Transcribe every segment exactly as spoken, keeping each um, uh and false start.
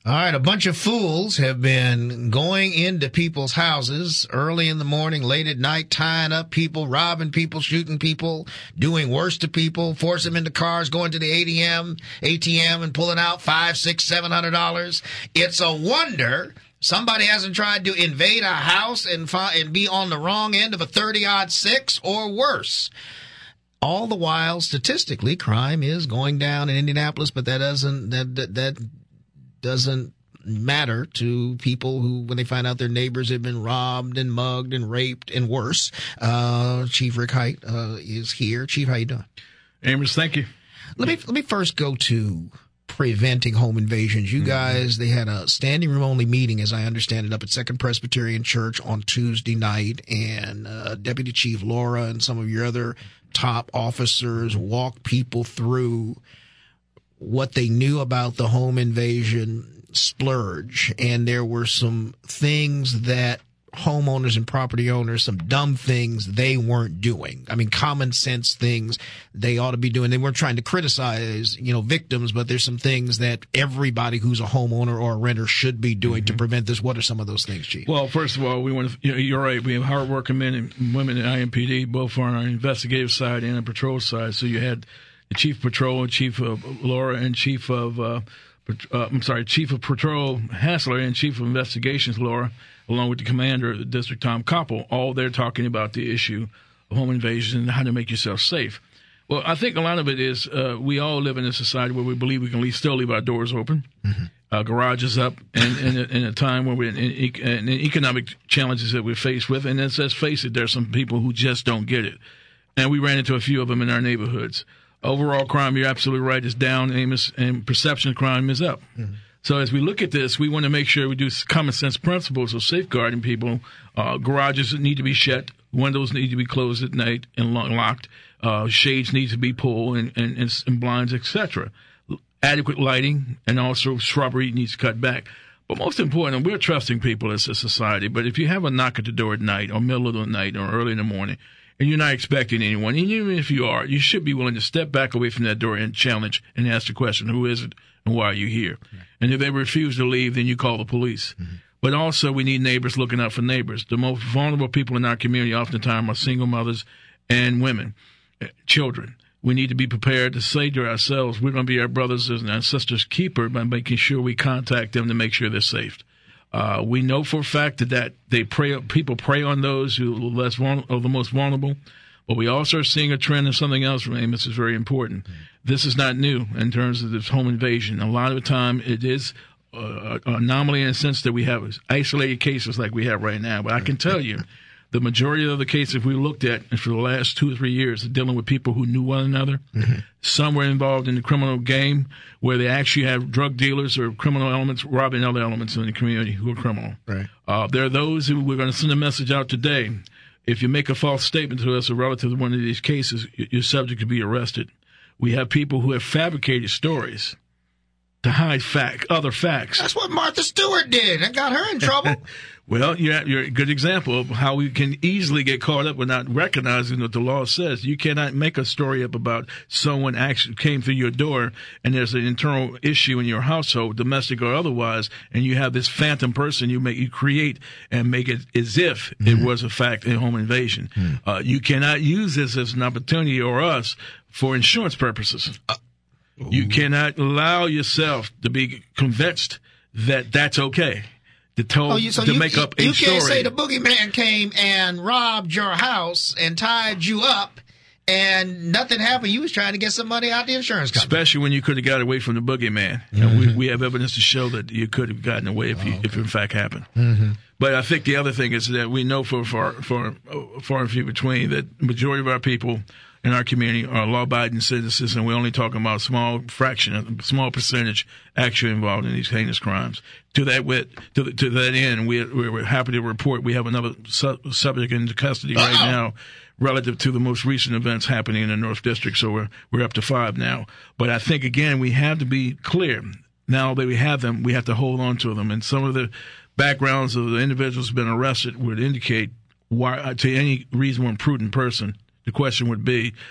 All right, a bunch of fools have been going into people's houses early in the morning, late at night, tying up people, robbing people, shooting people, doing worse to people, forcing them into cars, going to the A T M, A T M and pulling out five, six, seven hundred dollars. It's a wonder somebody hasn't tried to invade a house and fi- and be on the wrong end of a thirty-aught six or worse. All the while, statistically, crime is going down in Indianapolis, but that doesn't that that. that doesn't matter to people who, when they find out their neighbors have been robbed and mugged and raped and worse. Uh, Chief Rick Hite uh, is here. Chief, how you doing? Amos, thank you. Let me let me first go to preventing home invasions. You mm-hmm. guys, they had a standing room only meeting, as I understand it, up at Second Presbyterian Church on Tuesday night, and uh, Deputy Chief Laura and some of your other top officers walked people through what they knew about the home invasion splurge. And there were some things that homeowners and property owners, some dumb things they weren't doing. I mean, common sense things they ought to be doing. They weren't trying to criticize, you know, victims, but there's some things that everybody who's a homeowner or a renter should be doing mm-hmm. to prevent this. What are some of those things, Chief? Well, first of all, we want to, you know, you're right. We have hardworking men and women at I M P D, both on our investigative side and the patrol side. So you had the Chief of Patrol, Chief of Laura, and Chief of, uh, uh, I'm sorry, Chief of Patrol Hassler and Chief of Investigations Laura, along with the Commander of the District, Tom Koppel, all there talking about the issue of home invasion and how to make yourself safe. Well, I think a lot of it is uh, we all live in a society where we believe we can leave, still leave our doors open, mm-hmm. uh, garages up, and in, in a time where we're in, in, in economic challenges that we're faced with. And let's, let's face it, there's some people who just don't get it. And we ran into a few of them in our neighborhoods. Overall crime, you're absolutely right, is down, Amos, and perception of crime is up. Mm-hmm. So as we look at this, we want to make sure we do common sense principles of safeguarding people. Uh, garages need to be shut. Windows need to be closed at night and locked. Uh, shades need to be pulled and, and, and, and blinds, et cetera. Adequate lighting, and also shrubbery needs to cut back. But most important, we're trusting people as a society. But if you have a knock at the door at night or middle of the night or early in the morning, and you're not expecting anyone, and even if you are, you should be willing to step back away from that door and challenge and ask the question, who is it and why are you here? Right. And if they refuse to leave, then you call the police. Mm-hmm. But also we need neighbors looking out for neighbors. The most vulnerable people in our community oftentimes are single mothers and women, children. We need to be prepared to say to ourselves, we're going to be our brothers and our sisters' keeper by making sure we contact them to make sure they're safe. Uh, we know for a fact that, that they prey, people prey on those who are, less, are the most vulnerable. But we also are seeing a trend of something else, Amos, is very important. Mm-hmm. This is not new in terms of this home invasion. A lot of the time it is uh, an anomaly in the sense that we have isolated cases like we have right now. But I can tell you, the majority of the cases we looked at for the last two or three years are dealing with people who knew one another. Mm-hmm. Some were involved in the criminal game where they actually have drug dealers or criminal elements robbing other elements in the community who are criminal. Right. Uh, there are those who we're going to send a message out today. If you make a false statement to us relative to one of these cases, you're subject to be arrested. We have people who have fabricated stories to hide fact, other facts. That's what Martha Stewart did and got her in trouble. Well, you're, you're a good example of how we can easily get caught up without recognizing what the law says. You cannot make a story up about someone actually came through your door and there's an internal issue in your household, domestic or otherwise, and you have this phantom person you make you create and make it as if mm-hmm. it was a fact in home invasion. Mm-hmm. Uh, you cannot use this as an opportunity or us for insurance purposes. Uh, you cannot allow yourself to be convinced that that's okay. To, tell, oh, you, so to you, make up a you story. You can't say the boogeyman came and robbed your house and tied you up and nothing happened. You was trying to get some money out the insurance company. Especially when you could have got away from the boogeyman. Mm-hmm. You know, we, we have evidence to show that you could have gotten away if, you, oh, okay. if it in fact happened. Mm-hmm. But I think the other thing is that we know for far, far, far and few between that the majority of our people in our community are law-abiding citizens, and we're only talking about a small fraction, a small percentage actually involved in these heinous crimes. To that wit, to, the, to that end, we, we're happy to report we have another su- subject in custody right Uh-oh. now relative to the most recent events happening in the North District, so we're we're up to five now. But I think, again, we have to be clear. Now that we have them, we have to hold on to them. And some of the backgrounds of the individuals who have been arrested would indicate why, to any reasonable and prudent person, the question would be,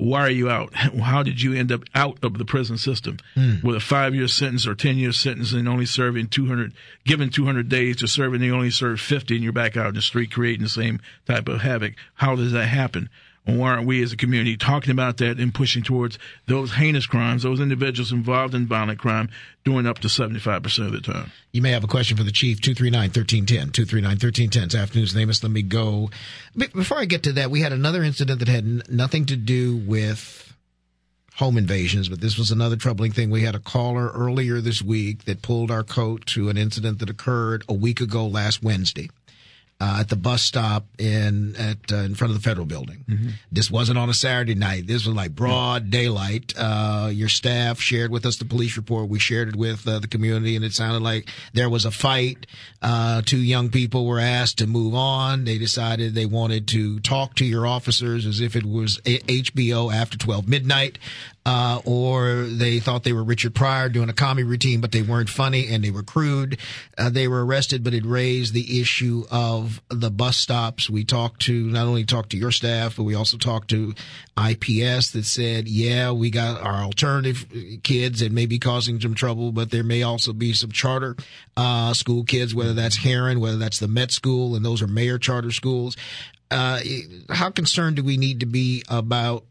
why are you out? How did you end up out of the prison system mm. with a five-year sentence or ten-year sentence and only serving two hundred, given two hundred days to serve, and you only serve fifty, and you're back out in the street creating the same type of havoc? How does that happen? And why aren't we as a community talking about that and pushing towards those heinous crimes, those individuals involved in violent crime doing up to seventy-five percent of the time? You may have a question for the chief. two three nine, one three one zero. two three nine, one three one zero. It's Afternoons Amos. Let me go. Before I get to that, we had another incident that had n- nothing to do with home invasions, but this was another troubling thing. We had a caller earlier this week that pulled our coat to an incident that occurred a week ago last Wednesday. Uh, at the bus stop in at uh, in front of the federal building. Mm-hmm. This wasn't on a Saturday night. This was like broad daylight. Uh, your staff shared with us the police report. We shared it with uh, the community, and it sounded like there was a fight. Uh, two young people were asked to move on. They decided they wanted to talk to your officers as if it was H B O after twelve midnight. Uh, or they thought they were Richard Pryor doing a comedy routine, but they weren't funny and they were crude. Uh, they were arrested, but it raised the issue of the bus stops. We talked to, not only talked to your staff, but we also talked to I P S that said, yeah, we got our alternative kids that may be causing some trouble, but there may also be some charter, uh, school kids, whether that's Heron, whether that's the Met School, and those are mayor charter schools. Uh, how concerned do we need to be about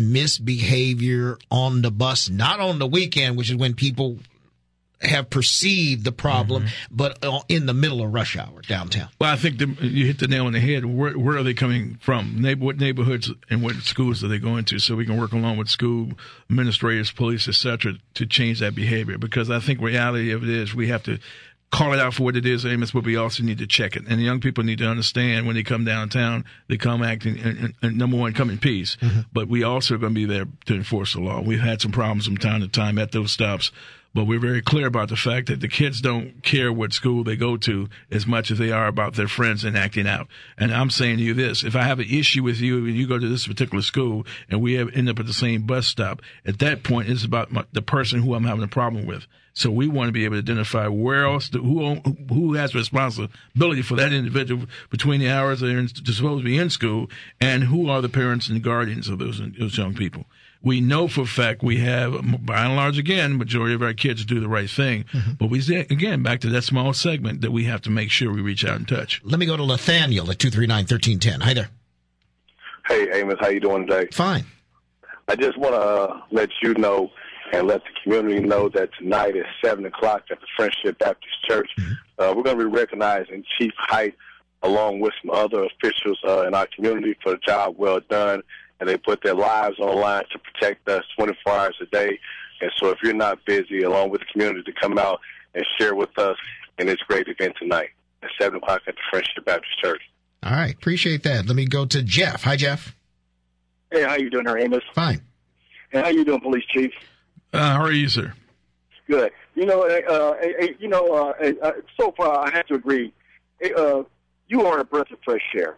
misbehavior on the bus, not on the weekend, which is when people have perceived the problem, mm-hmm. but in the middle of rush hour downtown? Well, I think the, you hit the nail on the head. Where, where are they coming from? Neighbor, what neighborhoods and what schools are they going to? So we can work along with school administrators, police, et cetera, to change that behavior. Because I think reality of it is we have to call it out for what it is, Amos, but we also need to check it. And the young people need to understand when they come downtown, they come acting, and, and number one, come in peace. Mm-hmm. But we also are going to be there to enforce the law. We've had some problems from time to time at those stops, but we're very clear about the fact that the kids don't care what school they go to as much as they are about their friends and acting out. And I'm saying to you this, if I have an issue with you and you go to this particular school and we have, end up at the same bus stop, at that point it's about my, the person who I'm having a problem with. So we want to be able to identify where else, the, who who has responsibility for that individual between the hours they're supposed to be in school, and who are the parents and guardians of those, those young people. We know for a fact we have, by and large, again, majority of our kids do the right thing. Mm-hmm. But we say, again, back to that small segment that we have to make sure we reach out and touch. Let me go to Nathaniel at two three nine, one three one zero. Hi there. Hey, Amos, how you doing today? Fine. I just want to uh, let you know and let the community know that tonight at seven o'clock at the Friendship Baptist Church, mm-hmm. uh, we're going to be recognizing Chief Height along with some other officials uh, in our community for the job well done. And they put their lives on the line to protect us twenty-four hours a day. And so if you're not busy, along with the community, to come out and share with us in this great event tonight at seven o'clock at the Friendship Baptist Church. All right. Appreciate that. Let me go to Jeff. Hi, Jeff. Hey, how you doing there, Amos? Fine. Hey, how you doing, Police Chief? Uh, how are you, sir? Good. You know, uh, uh, you know. Uh, uh, so far, I have to agree. Uh, you are a breath of fresh air.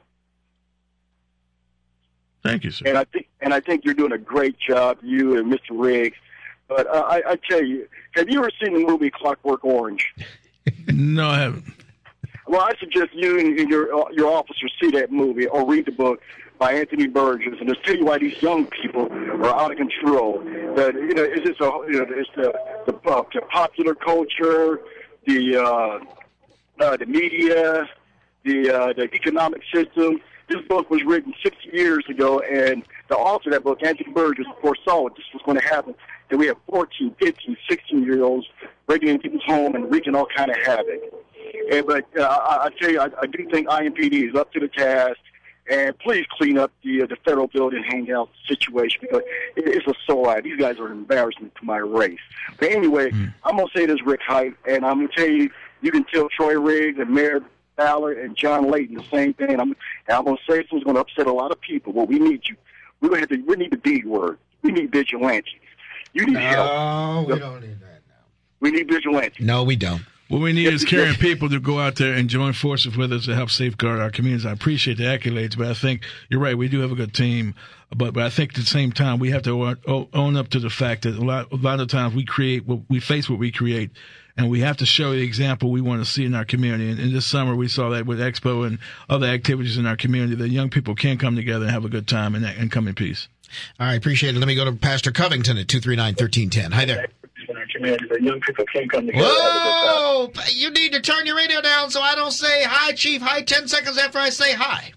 Thank you, sir. And I think, and I think you're doing a great job, you and Mister Riggs. But uh, I, I tell you, have you ever seen the movie Clockwork Orange? No, I haven't. Well, I suggest you and your your officers see that movie or read the book by Anthony Burgess, and just tell you why these young people are out of control. That you know, it's just a, you know, it's the the, uh, the popular culture, the uh, uh, the media, the uh, the economic system. This book was written sixty years ago, and the author of that book, Anthony Burgess, foresaw this was going to happen. That we have fourteen, fifteen, sixteen-year-olds breaking into people's home and wreaking all kind of havoc. And, but uh, I, I tell you, I, I do think I M P D is up to the task. And please clean up the uh, the federal building hangout situation, because it, it's a sore. These guys are an embarrassment to my race. But anyway, mm. I'm going to say this, Rick Height, and I'm going to tell you, you can tell Troy Riggs and Mayor Ballard and John Layton the same thing. And I'm, and I'm going to say something's going to upset a lot of people, but we need you. We're going to have to, we need the B word. We need vigilantes. You need no, help. No, we don't need that now. We need vigilantes. No, we don't. What we need is caring people to go out there and join forces with us to help safeguard our communities. I appreciate the accolades, but I think you're right. We do have a good team. But, but I think at the same time, we have to own up to the fact that a lot, a lot of times we create what we face what we create. And we have to show the example we want to see in our community. And, and this summer we saw that with Expo and other activities in our community, that young people can come together and have a good time and, and come in peace. All right, appreciate it. Let me go to Pastor Covington at two three nine, one three one zero. Hi there. In our community, that young people can come together. Whoa! You need to turn your radio down so I don't say hi, Chief. Hi, ten seconds after I say hi.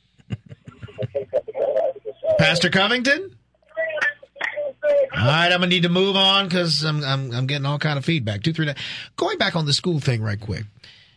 Pastor Covington? All right, I'm gonna need to move on because I'm, I'm I'm getting all kind of feedback. Two three nine. Going back on the school thing right quick,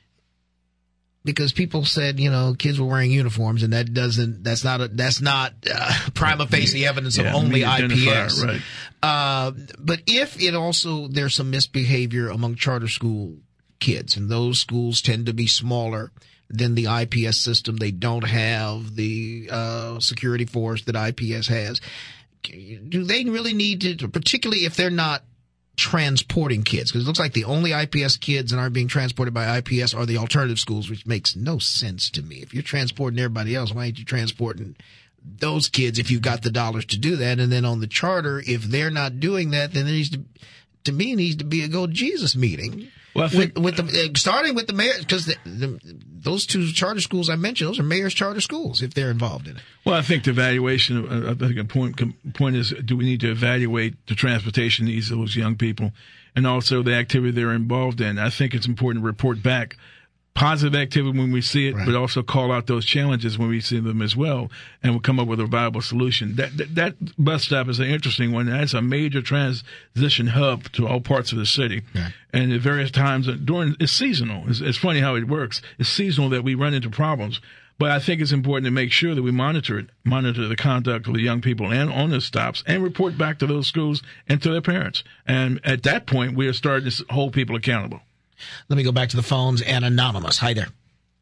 because people said, you know, kids were wearing uniforms, and that doesn't that's not a, that's not uh, prima facie evidence yeah, of only I P S. Right. Uh, but if it also there's some misbehavior among charter school kids, and those schools tend to be smaller than the I P S system, they don't have the uh, security force that I P S has. Do they really need to, particularly if they're not transporting kids? Because it looks like the only I P S kids that aren't being transported by I P S are the alternative schools, which makes no sense to me. If you're transporting everybody else, why aren't you transporting those kids if you've got the dollars to do that? And then on the charter, if they're not doing that, then there needs to, to me, needs to be a Go Jesus meeting. Well, I think, with, with the, starting with the mayor, because the, the, those two charter schools I mentioned, those are mayor's charter schools if they're involved in it. Well, I think the evaluation, I think a point, point is, do we need to evaluate the transportation needs of those young people and also the activity they're involved in? I think it's important to report back positive activity when we see it, right, but also call out those challenges when we see them as well, and we'll come up with a viable solution. That that, that bus stop is an interesting one. That's a major transition hub to all parts of the city. Yeah. And at various times during, it's seasonal. It's, it's funny how it works. It's seasonal that we run into problems. But I think it's important to make sure that we monitor it, monitor the conduct of the young people and on the stops, and report back to those schools and to their parents. And at that point, we are starting to hold people accountable. Let me go back to the phones and Anonymous. Hi there.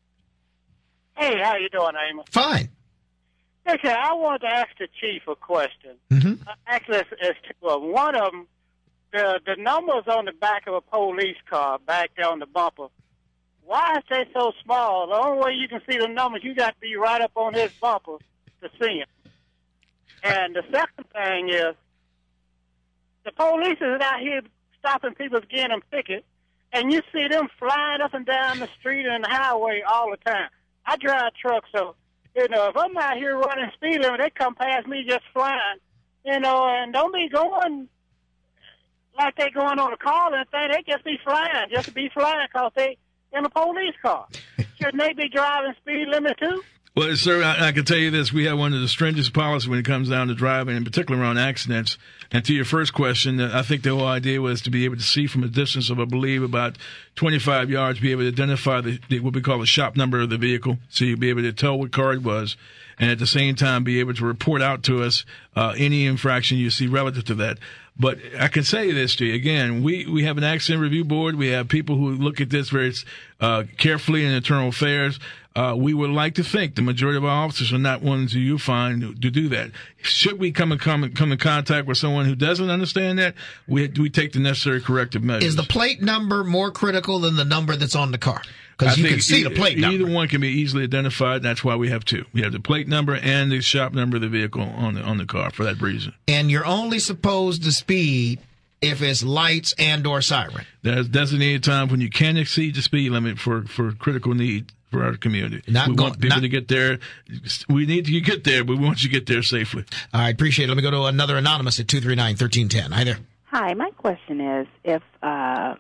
Hey, how you doing, Amos? Fine. Listen, I wanted to ask the chief a question. Mm-hmm. Uh, actually, it's, it's two of them. One of them, the, the numbers on the back of a police car, back there on the bumper, why is they so small? The only way you can see the numbers, you got to be right up on his bumper to see them. And the second thing is, the police is out here stopping people getting them tickets, and you see them flying up and down the street and the highway all the time. I drive trucks, so, you know, if I'm out here running speed limit, they come past me just flying, you know, and don't be going like they going on a call and thing. They just be flying, just to be flying because they in a police car. Shouldn't they be driving speed limit too? Well, sir, I, I can tell you this. We have one of the stringent policies when it comes down to driving, in particular around accidents. And to your first question, I think the whole idea was to be able to see from a distance of, I believe, about twenty-five yards, be able to identify the, the what we call the shop number of the vehicle, so you'd be able to tell what car it was, and at the same time be able to report out to us uh, any infraction you see relative to that. But I can say this to you again: we we have an accident review board. We have people who look at this very uh, carefully in internal affairs. Uh, we would like to think the majority of our officers are not ones who you find to do that. Should we come and come, come in contact with someone who doesn't understand that, we we take the necessary corrective measures. Is the plate number more critical than the number that's on the car? Because you can see the plate number. Either one can be easily identified. That's why we have two. We have the plate number and the shop number of the vehicle on the on the car for that reason. And you're only supposed to speed if it's lights and or siren. There's designated time when you can exceed the speed limit for, for critical need for our community. Not we go, want people not, to get there. We need you to get there, but we want you to get there safely. I appreciate it. Let me go to another Anonymous at two three nine, one three one zero. Hi there. Hi, my question is, if uh,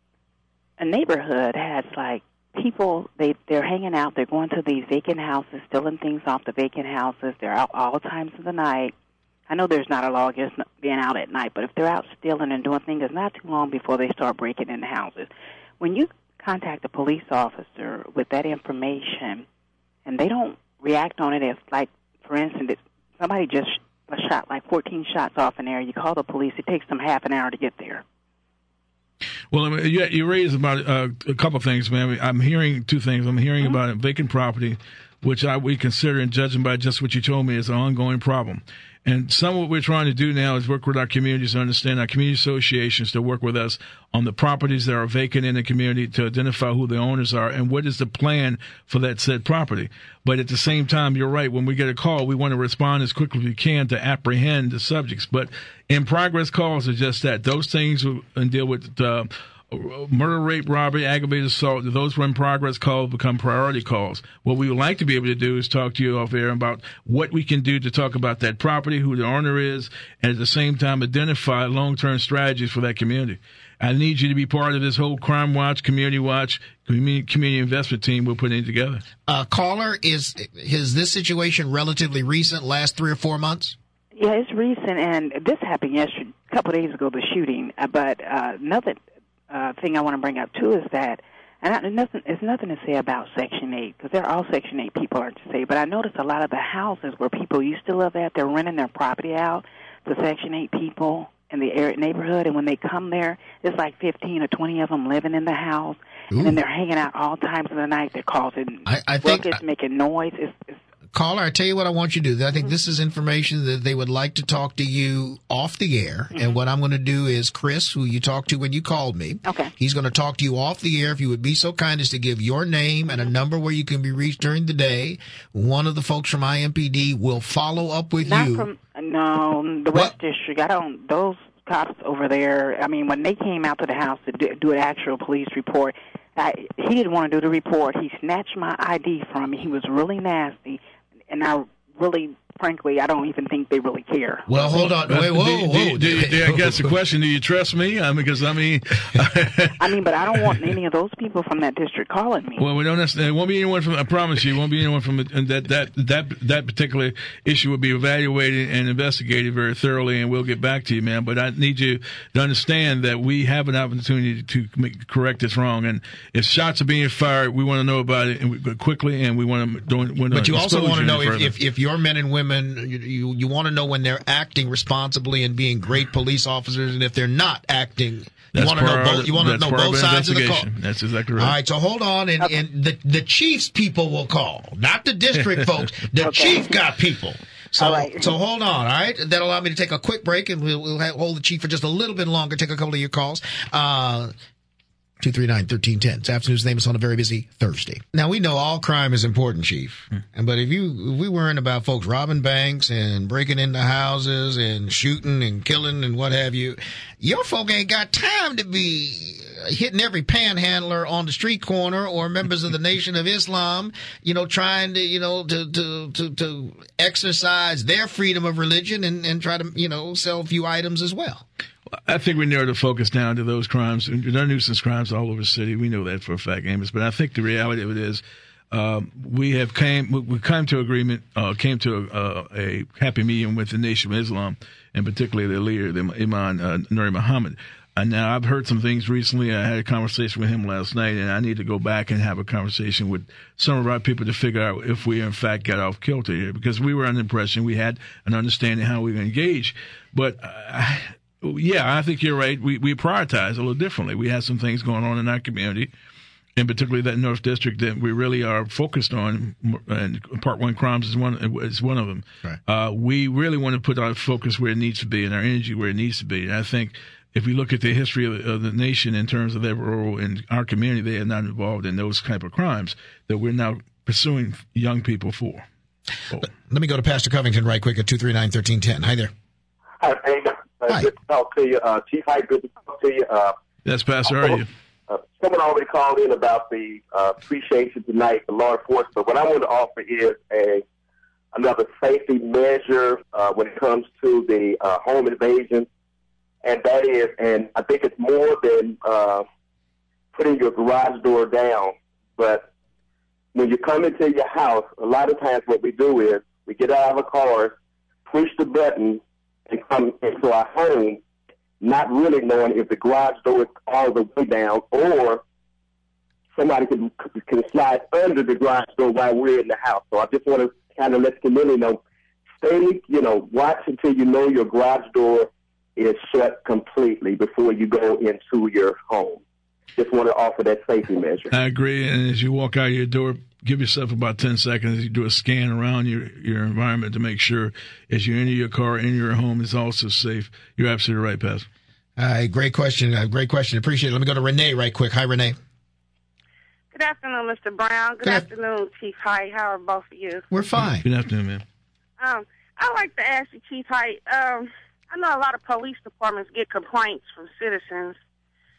a neighborhood has, like, people, they, they're hanging out, they're going to these vacant houses, stealing things off the vacant houses, they're out all times of the night. I know there's not a law against being out at night, but if they're out stealing and doing things, it's not too long before they start breaking into houses. When you contact a police officer with that information and they don't react on it, if, like, for instance, somebody just shot like fourteen shots off an area, you call the police, it takes them half an hour to get there. Well, I mean, you, you raised about uh, a couple of things, man. I'm hearing two things. I'm hearing mm-hmm. about vacant property, which I we consider, and judging by just what you told me, is an ongoing problem. And some of what we're trying to do now is work with our communities to understand our community associations to work with us on the properties that are vacant in the community to identify who the owners are and what is the plan for that said property. But at the same time, you're right. When we get a call, we want to respond as quickly as we can to apprehend the subjects. But in progress calls are just that. Those things and deal with uh, murder, rape, robbery, aggravated assault, those when progress calls become priority calls. What we would like to be able to do is talk to you off air about what we can do to talk about that property, who the owner is, and at the same time identify long-term strategies for that community. I need you to be part of this whole Crime Watch, Community Watch, community, community investment team we're putting together. Uh, caller, is is this situation relatively recent, last three or four months? Yeah, it's recent, and this happened yesterday, a couple of days ago, the shooting. Uh, but uh, another uh, thing I want to bring up, too, is that, and I, nothing, there's nothing to say about Section eight, because they're all Section eight people, are to say, but I noticed a lot of the houses where people used to live at, they're renting their property out to Section eight people in the area, neighborhood, and when they come there, there's like fifteen or twenty of them living in the house, Ooh. and then they're hanging out all times of the night. They're causing I, I think, ruckus, making noise. It's, it's Caller, I tell you what I want you to do. I think this is information that they would like to talk to you off the air. Mm-hmm. And what I'm going to do is Chris, who you talked to when you called me, okay. he's going to talk to you off the air. If you would be so kind as to give your name and a number where you can be reached during the day, one of the folks from I M P D will follow up with Not you. From, no, the West District. I don't, those cops over there, I mean, when they came out to the house to do, do an actual police report, I, he didn't want to do the report. He snatched my I D from me. He was really nasty. And I really, frankly, I don't even think they really care. Well, hold on. Wait, whoa, do, whoa. Do, do, do, I guess the question, do you trust me? I mean, because, I mean... I mean, but I don't want any of those people from that district calling me. Well, we don't necessarily... It won't be anyone from... I promise you, it won't be anyone from... That that that that particular issue will be evaluated and investigated very thoroughly, and we'll get back to you, man. But I need you to understand that we have an opportunity to make, correct this wrong. And if shots are being fired, we want to know about it and we, quickly, and we want to... Don't, want but you also want to know if, if, if, if your men and women... You, you, you want to know when they're acting responsibly and being great police officers, and if they're not acting, you want to know both. You want to know both sides of the call. That's exactly right. All right, so hold on, and, okay. and the the chief's people will call, not the district folks. The okay. chief got people. So, all right. so hold on, all right? That'll allow me to take a quick break, and we'll, we'll have, hold the chief for just a little bit longer, take a couple of your calls. Uh, two three nine, one three one zero. This afternoon's name is on a very busy Thursday. Now, we know all crime is important, Chief. Hmm. But if you, if we worrying about folks robbing banks and breaking into houses and shooting and killing and what have you, your folk ain't got time to be hitting every panhandler on the street corner or members of the Nation of Islam, you know, trying to, you know, to, to, to, to exercise their freedom of religion and, and try to, you know, sell a few items as well. I think we narrow the focus down to those crimes. There are nuisance crimes all over the city. We know that for a fact, Amos. But I think the reality of it is um, we have came we came to agreement, uh, came to a, a happy medium with the Nation of Islam, and particularly their leader, the Imam uh, Nuri Muhammad. And now I've heard some things recently. I had a conversation with him last night, and I need to go back and have a conversation with some of our people to figure out if we in fact got off kilter here, because we were under the impression we had an understanding how we engage, but. Uh, Yeah, I think you're right. We we prioritize a little differently. We have some things going on in our community, and particularly that North District that we really are focused on. And Part One crimes is one is one of them. Right. Uh, we really want to put our focus where it needs to be and our energy where it needs to be. And I think if we look at the history of, of the nation in terms of their role in our community, they are not involved in those type of crimes that we're now pursuing young people for. Oh. Let me go to Pastor Covington right quick at two three nine, one three one zero. Hi there. Hi, Amos. Uh, Hi. Good to talk to you. Uh, Chief Hyde, good to talk to you. Uh, Yes, Pastor, how are you? Uh, someone already called in about the uh, appreciation tonight, the law enforcement. But what I want to offer is a another safety measure uh, when it comes to the uh, home invasion, and that is, and I think it's more than uh, putting your garage door down, but when you come into your house, a lot of times what we do is we get out of our cars, push the button, and come into our home, not really knowing if the garage door is all the way down or somebody can can slide under the garage door while we're in the house. So I just want to kind of let the community know, stay, you know, watch until you know your garage door is shut completely before you go into your home. Just want to offer that safety measure. I agree. And as you walk out your door, give yourself about ten seconds. You do a scan around your, your environment to make sure as you enter your car, in your home, is also safe. You're absolutely right, Pastor. Uh, great question. Uh, great question. Appreciate it. Let me go to Renee right quick. Hi, Renee. Good afternoon, Mister Brown. Good, Good afternoon, Chief Hyde. How are both of you? We're fine. Good afternoon, ma'am. Um, I'd like to ask you, Chief Hyde, um, I know a lot of police departments get complaints from citizens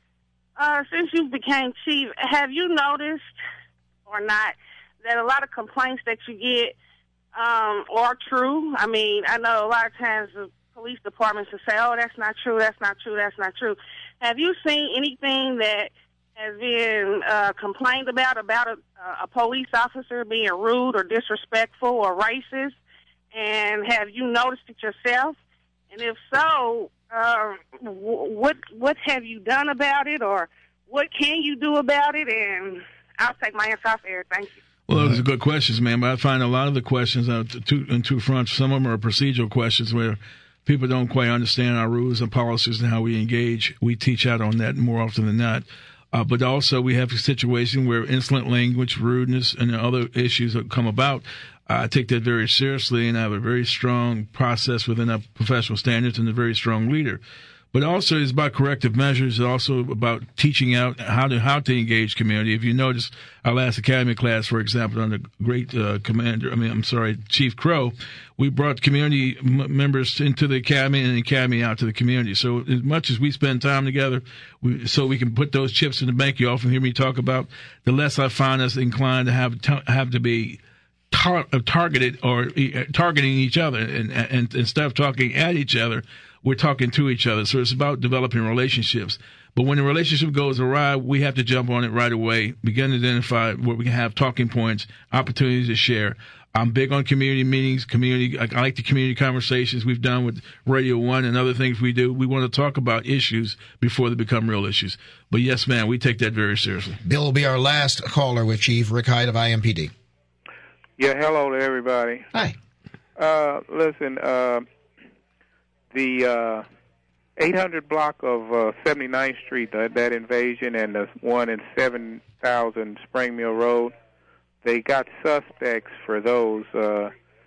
Uh, since you became chief, have you noticed or not that a lot of complaints that you get um, are true? I mean, I know a lot of times the police departments will say, oh, that's not true, that's not true, that's not true. Have you seen anything that has been uh, complained about, about a, a police officer being rude or disrespectful or racist? And have you noticed it yourself? And if so, uh, what what have you done about it, or what can you do about it? And I'll take my answer off air. Thank you. Well, those are good questions, man. But I find a lot of the questions uh, two, in two fronts. Some of them are procedural questions where people don't quite understand our rules and policies and how we engage. We teach out on that more often than not. Uh, but also we have a situation where insolent language, rudeness, and other issues that come about. I take that very seriously, and I have a very strong process within our professional standards and a very strong leader. But also it's about corrective measures. It's also about teaching out how to how to engage community. If you notice our last academy class, for example, under great uh, commander, I mean, I'm sorry, Chief Crow, we brought community m- members into the academy and the academy out to the community. So as much as we spend time together, we, so we can put those chips in the bank you often hear me talk about, the less I find us inclined to have t- have to be tar- targeted or uh, targeting each other, and, and instead of talking at each other, we're talking to each other. So it's about developing relationships. But when the relationship goes awry, we have to jump on it right away, begin to identify where we can have talking points, opportunities to share. I'm big on community meetings, community. I like the community conversations we've done with Radio One and other things we do. We want to talk about issues before they become real issues. But yes, man, we take that very seriously. Bill will be our last caller with Chief Rick Hyde of I M P D. Yeah, hello to everybody. Hi. Uh, listen, uh, the uh, eight hundred block of uh, seventy-ninth Street, that, that invasion, and the one in seven thousand Spring Mill Road, they got suspects for those. Uh,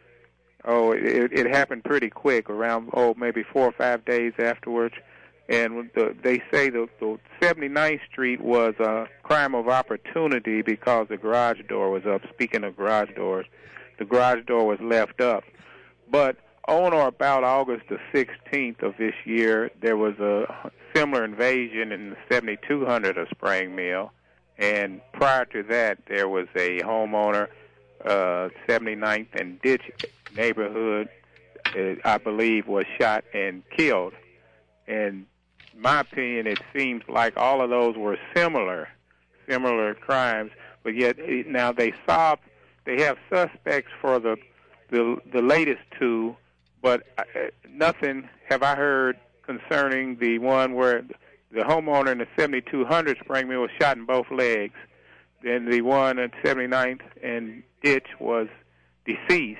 oh, it, it happened pretty quick, around, oh, maybe four or five days afterwards. And the, they say the, the seventy-ninth Street was a crime of opportunity because the garage door was up. Speaking of garage doors, the garage door was left up. But on or about August the sixteenth of this year, there was a similar invasion in the seventy-two hundred of Spring Mill. And prior to that, there was a homeowner, uh, seventy-ninth and Ditch neighborhood, uh, I believe, was shot and killed. And in my opinion, it seems like all of those were similar, similar crimes. But yet now they solved, they have suspects for the the, the latest two, but uh, nothing have I heard concerning the one where the homeowner in the seventy-two hundred Spring Mill was shot in both legs. Then the one at seventy-ninth and Ditch was deceased.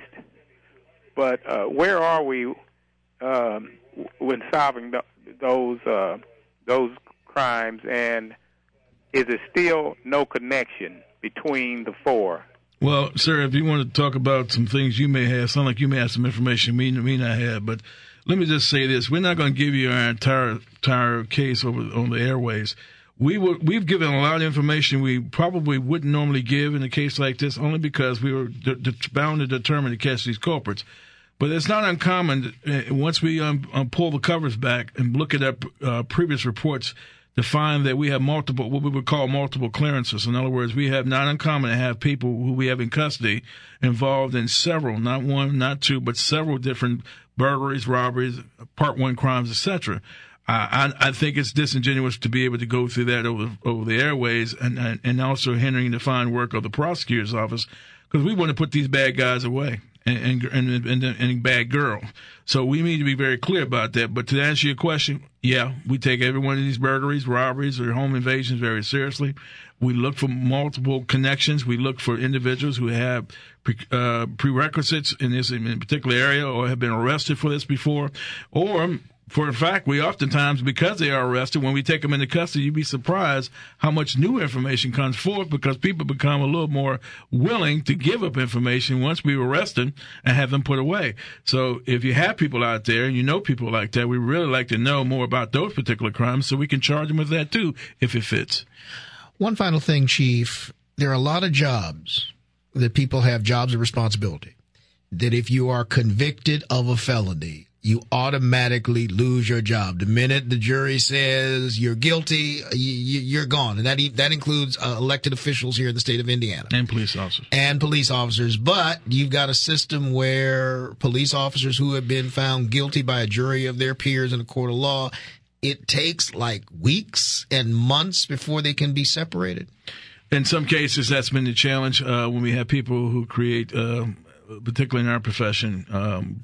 But uh, where are we um, when solving the, those uh, those crimes? And is there still no connection between the four? Well, sir, if you want to talk about some things you may have, sound like you may have some information me me not have, but let me just say this: we're not going to give you our entire entire case over on the airways. We were we've given a lot of information we probably wouldn't normally give in a case like this, only because we were de- de- bound and determined to catch these culprits. But it's not uncommon uh, once we um, um, pull the covers back and look at our uh, previous reports to find that we have multiple, what we would call multiple clearances. In other words, we have not uncommon to have people who we have in custody involved in several, not one, not two, but several different burglaries, robberies, part one crimes, et cetera. Uh, I, I think it's disingenuous to be able to go through that over, over the airways and, and, and also hindering the fine work of the prosecutor's office, because we want to put these bad guys away. And, and, and, and bad girl. So we need to be very clear about that. But to answer your question, yeah, we take every one of these burglaries, robberies, or home invasions very seriously. We look for multiple connections. We look for individuals who have pre, uh, prerequisites in this in a particular area or have been arrested for this before. Or, for a fact, we oftentimes, because they are arrested, when we take them into custody, you'd be surprised how much new information comes forth, because people become a little more willing to give up information once we arrest them and have them put away. So if you have people out there and you know people like that, we really like to know more about those particular crimes so we can charge them with that too, if it fits. One final thing, Chief. There are a lot of jobs that people have, jobs of responsibility, that if you are convicted of a felony, you automatically lose your job. The minute the jury says you're guilty, you, you're gone. And that that includes uh, elected officials here in the state of Indiana. And police officers. And police officers. But you've got a system where police officers who have been found guilty by a jury of their peers in a court of law, it takes like weeks and months before they can be separated. In some cases, that's been the challenge uh, when we have people who create, uh, particularly in our profession, um,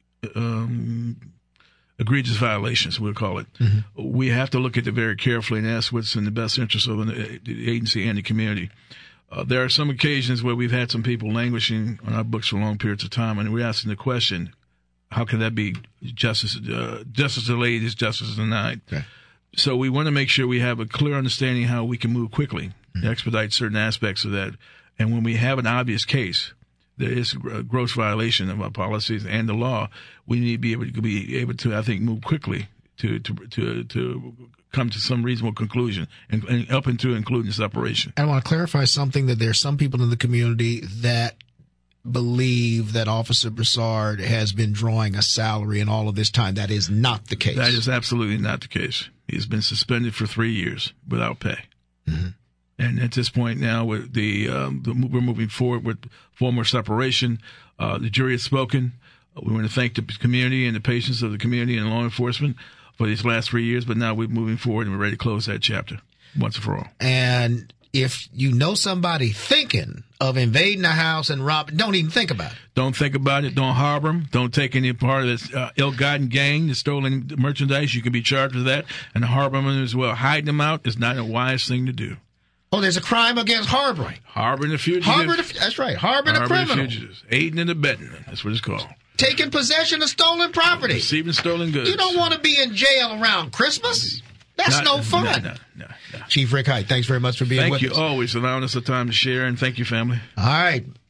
um, egregious violations, we'll call it. Mm-hmm. We have to look at it very carefully and ask what's in the best interest of the agency and the community. Uh, there are some occasions where we've had some people languishing on our books for long periods of time, and we're asking the question, how can that be justice? Uh, justice delayed is justice denied. Okay. So we want to make sure we have a clear understanding how we can move quickly, mm-hmm. expedite certain aspects of that. And when we have an obvious case, there is a gross violation of our policies and the law, we need to be able to be able to, I think, move quickly to to to, to come to some reasonable conclusion, and, and up into including separation. I want to clarify something, that there are some people in the community that believe that Officer Broussard has been drawing a salary in all of this time. That is not the case. That is absolutely not the case. He's been suspended for three years without pay. Mm-hmm. And at this point now, with the, um, the we're moving forward with formal separation. Uh, the jury has spoken. We want to thank the community and the patience of the community and law enforcement for these last three years. But now we're moving forward and we're ready to close that chapter once and for all. And if you know somebody thinking of invading a house and robbing, don't even think about it. Don't think about it. Don't harbor them. Don't take any part of this uh, ill-gotten gang that's stolen merchandise. You can be charged with that, and harbor them as well. Hiding them out is not a wise thing to do. Oh, there's a crime against harboring. Harboring the fugitive. Harboring the, that's right. Harboring the criminal. Harboring the fugitives. Aiding and abetting. That's what it's called. Taking possession of stolen property. Receiving stolen goods. You don't want to be in jail around Christmas. That's not, no fun. No, no, no, no. Chief Rick Hite, thanks very much for being thank with you, us. Thank you. Always allowing us the time to share, and thank you, family. All right.